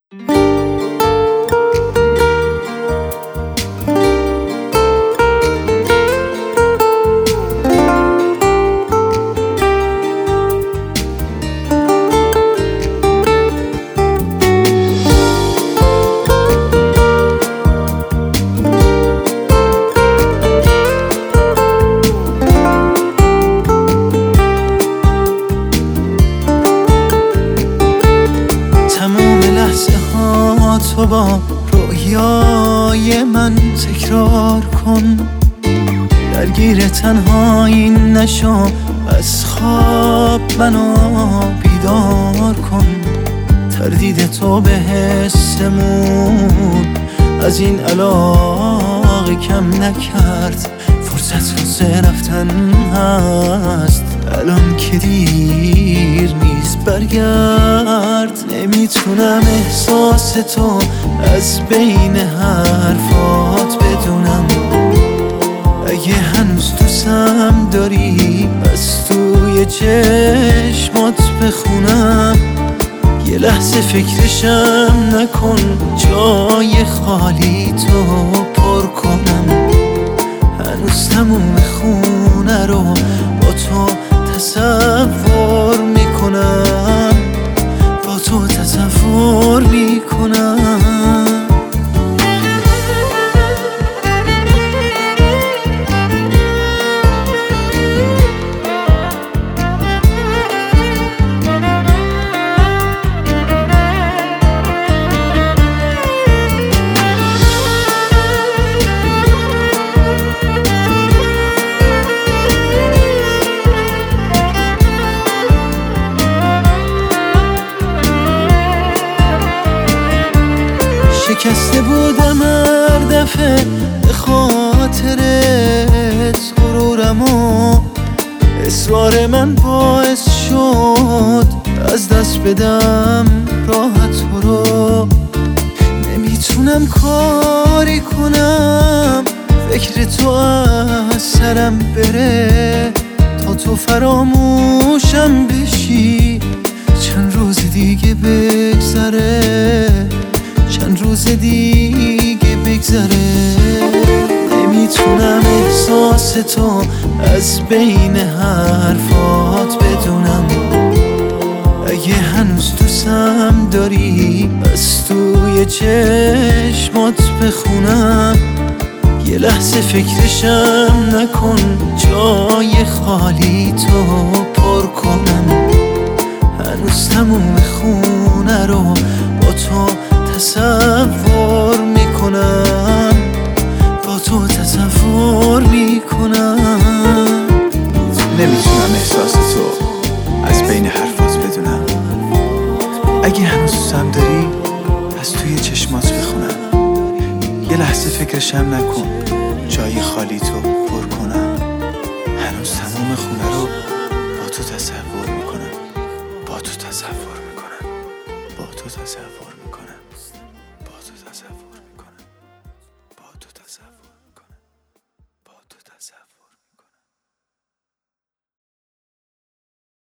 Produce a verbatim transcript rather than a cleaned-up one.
تو با رویای من تکرار کن، درگیر تنهایی نشو، از خواب منو بیدار کن. تردید تو به حسمون از این علاقه کم نکرد، فرصت واسه رفتن هست، الان که دیر نیست برگرد. نمیتونم احساس تو از بین حرفات بدونم، اگه هنوز دوستم داری از توی چشمات بخونم. یه لحظه فکرشم نکن، جای خالی تو پر کنم. هنوز تموم خونه رو با تو تصور میکنم، با تو تصور میکنم. شکسته بودم هر دفعه به خاطرت، غرورمو اصرار من باعث شد از دست بدم راحت رو. نمیتونم کاری کنم فکر تو از سرم بره، تا تو فراموشم بشی چند روز دیگه بگذره، چند روز دیگه بگذره. نمیتونم احساس تو از بین حرفات بدونم، اگه هنوز دوستم داری از توی چشمات بخونم. یه لحظه فکرشم نکن، جای خالی تو پر کنم. هنوز تموم خونه رو با تو تصور میکنم، با تو تصور میکنم. نمیتونم احساس تو از بین حرفات بدونم، اگه هنوز دوستم داری از توی چشمات بخونم. یه لحظه فکرشم نکن، جای خالی تو پر کنم. هنوز تمام خونه رو با تو تصور میکنم، با تو تصور میکنم، با تو تصور میکنم.